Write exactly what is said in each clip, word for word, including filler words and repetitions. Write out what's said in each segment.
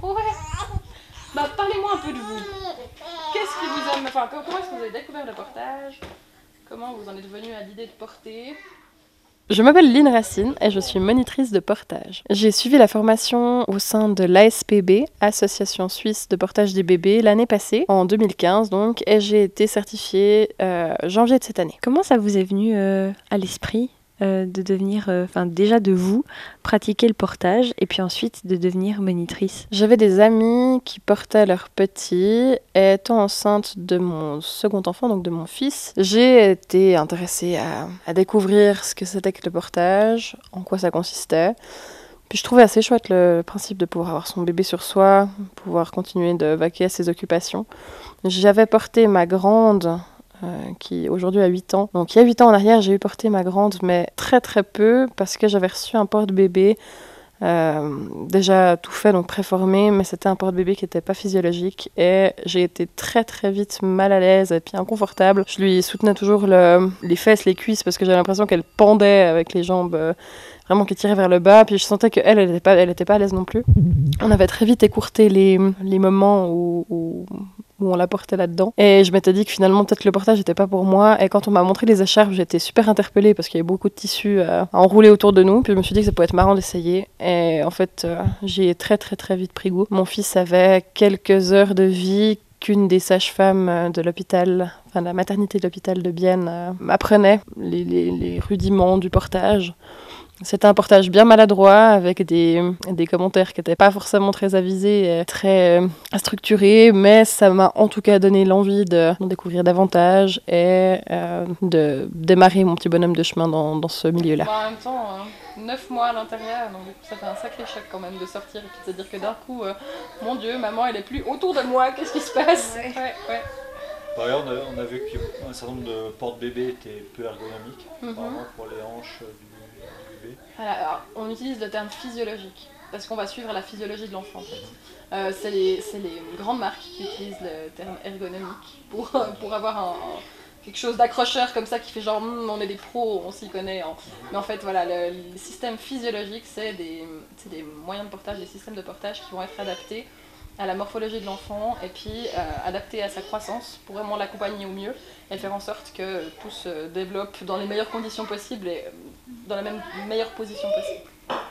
Ouais. Bah, parlez-moi un peu de vous. Qu'est-ce qui vous aime, enfin, comment est-ce que vous avez découvert le portage? Comment vous en êtes venu à l'idée de porter? Je m'appelle Line Racine et je suis monitrice de portage. J'ai suivi la formation au sein de l'A S P B, Association Suisse de Portage des Bébés, l'année passée, en deux mille quinze donc, et j'ai été certifiée euh, janvier de cette année. Comment ça vous est venu euh, à l'esprit euh, de devenir, enfin euh, déjà de vous, pratiquer le portage et puis ensuite de devenir monitrice? J'avais des amis qui portaient leurs petits. Et étant enceinte de mon second enfant, donc de mon fils, j'ai été intéressée à, à découvrir ce que c'était que le portage, en quoi ça consistait. Puis je trouvais assez chouette le, le principe de pouvoir avoir son bébé sur soi, pouvoir continuer de vaquer à ses occupations. J'avais porté ma grande, euh, qui aujourd'hui a huit ans. Donc il y a huit ans en arrière, j'ai eu porté ma grande, mais très très peu, parce que j'avais reçu un porte-bébé Euh, déjà tout fait, donc préformé, mais c'était un porte-bébé qui n'était pas physiologique et j'ai été très très vite mal à l'aise et puis inconfortable. Je lui soutenais toujours le, les fesses, les cuisses parce que j'avais l'impression qu'elle pendait avec les jambes euh, vraiment qui tiraient vers le bas, puis je sentais qu'elle, elle n'était pas, elle était pas à l'aise non plus. On avait très vite écourté les, les moments où, où où on la portait là-dedans. Et je m'étais dit que finalement, peut-être que le portage n'était pas pour moi. Et quand on m'a montré les écharpes, j'étais super interpellée parce qu'il y avait beaucoup de tissus à, à enrouler autour de nous. Puis je me suis dit que ça pouvait être marrant d'essayer. Et en fait, euh, j'ai très très très vite pris goût. Mon fils avait quelques heures de vie qu'une des sages-femmes de l'hôpital, enfin de la maternité de l'hôpital de Bienne, euh, m'apprenait les, les, les rudiments du portage. C'était un portage bien maladroit, avec des, des commentaires qui n'étaient pas forcément très avisés, et très euh, structurés, mais ça m'a en tout cas donné l'envie de, d'en découvrir davantage et euh, de démarrer mon petit bonhomme de chemin dans, dans ce milieu-là. Bah, en même temps, euh, neuf mois à l'intérieur, donc du coup ça fait un sacré choc quand même de sortir et puis de se dire que d'un coup, euh, mon Dieu, maman elle est plus autour de moi, qu'est-ce qui se passe? Ouais, ouais. ouais. Par ailleurs, on a, on a vu qu'un certain nombre de porte-bébés étaient peu ergonomiques, Mm-hmm. apparemment pour les hanches du, du bébé. Voilà, alors, on utilise le terme physiologique, parce qu'on va suivre la physiologie de l'enfant en fait. Euh, c'est, les, c'est les grandes marques qui utilisent le terme ergonomique pour, pour avoir un, un, quelque chose d'accrocheur comme ça qui fait genre mmm, on est des pros, on s'y connaît. Hein. Mais en fait voilà, le, le système physiologique c'est des, c'est des moyens de portage, des systèmes de portage qui vont être adaptés à la morphologie de l'enfant et puis euh, adapté à sa croissance pour vraiment l'accompagner au mieux et faire en sorte que tout se développe dans les meilleures conditions possibles et dans la même meilleure position possible.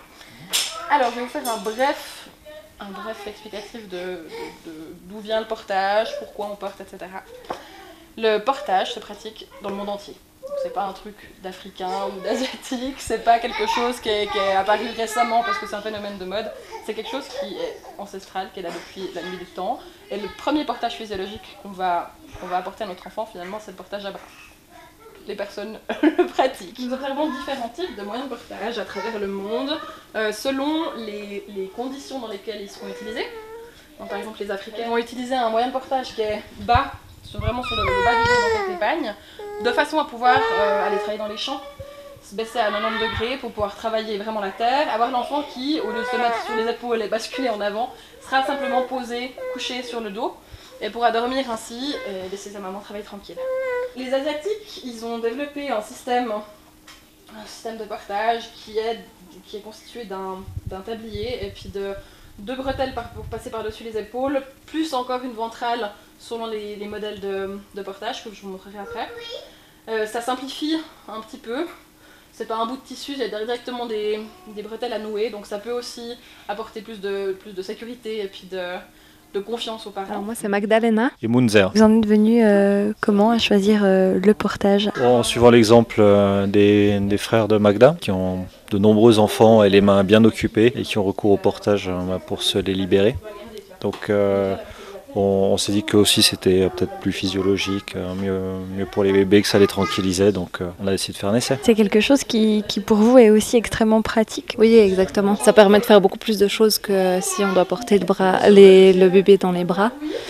Alors je vais vous faire un bref, un bref explicatif de, de, de d'où vient le portage, pourquoi on porte, et cetera. Le portage se pratique dans le monde entier. Donc, c'est pas un truc d'Africain ou d'Asiatique, c'est pas quelque chose qui est, qui est apparu récemment parce que c'est un phénomène de mode, c'est quelque chose qui est ancestral, qui est là depuis la nuit du temps. Et le premier portage physiologique qu'on va, qu'on va apporter à notre enfant, finalement, c'est le portage à bras. Les personnes le pratiquent. Nous observons différents types de moyens de portage à travers le monde, euh, selon les, les conditions dans lesquelles ils seront utilisés. Donc, par exemple, les Africains vont utiliser un moyen de portage qui est bas, sur, vraiment sur le, le bas du dos dans cette épagne, de façon à pouvoir euh, aller travailler dans les champs, se baisser à quatre-vingt-dix degrés pour pouvoir travailler vraiment la terre, avoir l'enfant qui, au lieu de se mettre sur les épaules et basculer en avant, sera simplement posé, couché sur le dos, et pourra dormir ainsi et laisser sa maman travailler tranquille. Les Asiatiques, ils ont développé un système, un système de portage qui est, qui est constitué d'un, d'un tablier et puis de deux bretelles par, pour passer par-dessus les épaules, plus encore une ventrale selon les, les modèles de, de portage que je vous montrerai après. Euh, ça simplifie un petit peu. C'est pas un bout de tissu, il y a directement des, des bretelles à nouer, donc ça peut aussi apporter plus de, plus de sécurité et puis de, de confiance aux parents. Alors moi c'est Magdalena. Et Munzer. Vous en êtes venu euh, comment à choisir euh, le portage? En suivant l'exemple euh, des, des frères de Magda, qui ont de nombreux enfants et les mains bien occupées et qui ont recours au portage euh, pour se les libérer. Donc euh, on, on s'est dit que aussi c'était peut-être plus physiologique, euh, mieux, mieux pour les bébés, que ça les tranquillisait, donc euh, on a décidé de faire un essai. C'est quelque chose qui, qui pour vous est aussi extrêmement pratique? Oui, exactement. Ça permet de faire beaucoup plus de choses que si on doit porter le, bras, les, le bébé dans les bras.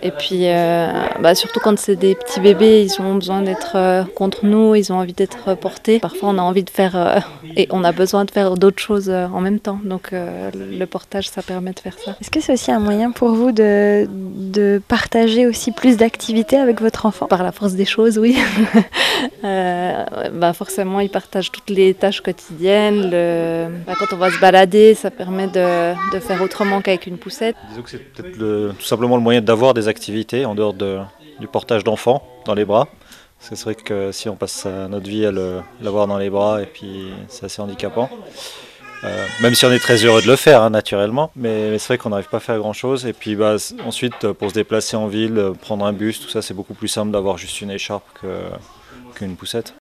Et puis, euh, bah, surtout quand c'est des petits bébés, ils ont besoin d'être euh, contre nous, ils ont envie d'être portés. Parfois, on a envie de faire, euh, et on a besoin de faire d'autres choses euh, en même temps. Donc, euh, le portage, ça permet de faire ça. Est-ce que c'est aussi un moyen pour vous de, de partager aussi plus d'activités avec votre enfant? Par la force des choses, oui. euh, bah forcément, ils partagent toutes les tâches quotidiennes. Le... Bah, quand on va se balader, ça permet de, de faire autrement qu'avec une poussette. Disons que c'est peut-être le- tout simplement le moyen d'avoir des activités en dehors de- du portage d'enfants dans les bras. Parce que c'est vrai que si on passe euh, notre vie à le- l'avoir dans les bras, et puis c'est assez handicapant. Euh, même si on est très heureux de le faire, hein, naturellement, mais, mais c'est vrai qu'on n'arrive pas à faire grand-chose. Et puis bah, c- ensuite, euh, pour se déplacer en ville, euh, prendre un bus, tout ça, c'est beaucoup plus simple d'avoir juste une écharpe que- qu'une poussette.